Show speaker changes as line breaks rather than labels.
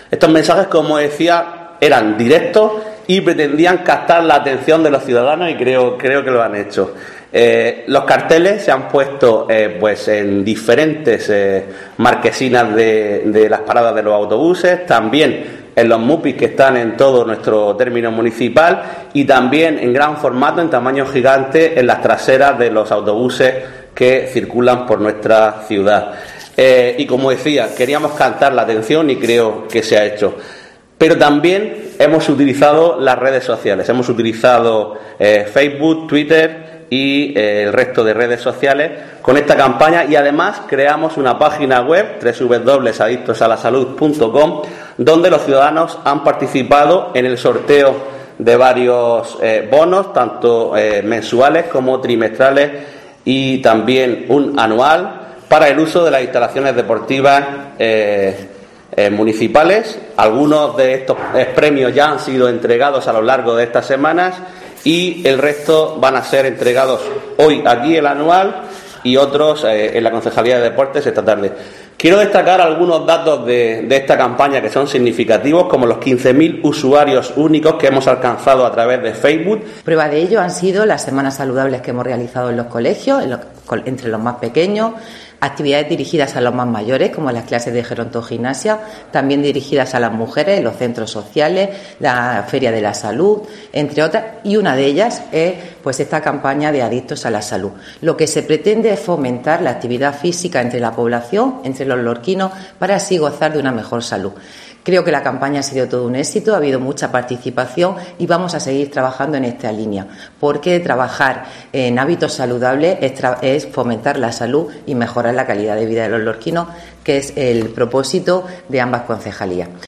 Estos mensajes, como decía, eran directos y pretendían captar la atención de los ciudadanos, y creo que lo han hecho. Los carteles se han puesto pues en diferentes marquesinas de las paradas de los autobuses, también en los MUPIs que están en todo nuestro término municipal, y también en gran formato, en tamaño gigante, en las traseras de los autobuses que circulan por nuestra ciudad. Y como decía, queríamos captar la atención y creo que se ha hecho. Pero también hemos utilizado las redes sociales, hemos utilizado Facebook, Twitter y el resto de redes sociales con esta campaña, y además creamos una página web, www.adictosalasalud.com, donde los ciudadanos han participado en el sorteo de varios bonos, tanto mensuales como trimestrales, y también un anual para el uso de las instalaciones deportivas municipales. Algunos de estos premios ya han sido entregados a lo largo de estas semanas y el resto van a ser entregados hoy aquí, el anual, y otros en la Concejalía de Deportes esta tarde. Quiero destacar algunos datos de esta campaña que son significativos, como los 15.000 usuarios únicos que hemos alcanzado a través de Facebook.
Prueba de ello han sido las semanas saludables que hemos realizado en los colegios, entre los más pequeños, actividades dirigidas a los más mayores, como las clases de gerontogimnasia, también dirigidas a las mujeres, los centros sociales, la Feria de la Salud, entre otras, y una de ellas es pues esta campaña de Adictos a la Salud. Lo que se pretende es fomentar la actividad física entre la población, entre los lorquinos, para así gozar de una mejor salud. Creo que la campaña ha sido todo un éxito, ha habido mucha participación y vamos a seguir trabajando en esta línea, porque trabajar en hábitos saludables es fomentar la salud y mejorar la calidad de vida de los lorquinos, que es el propósito de ambas concejalías.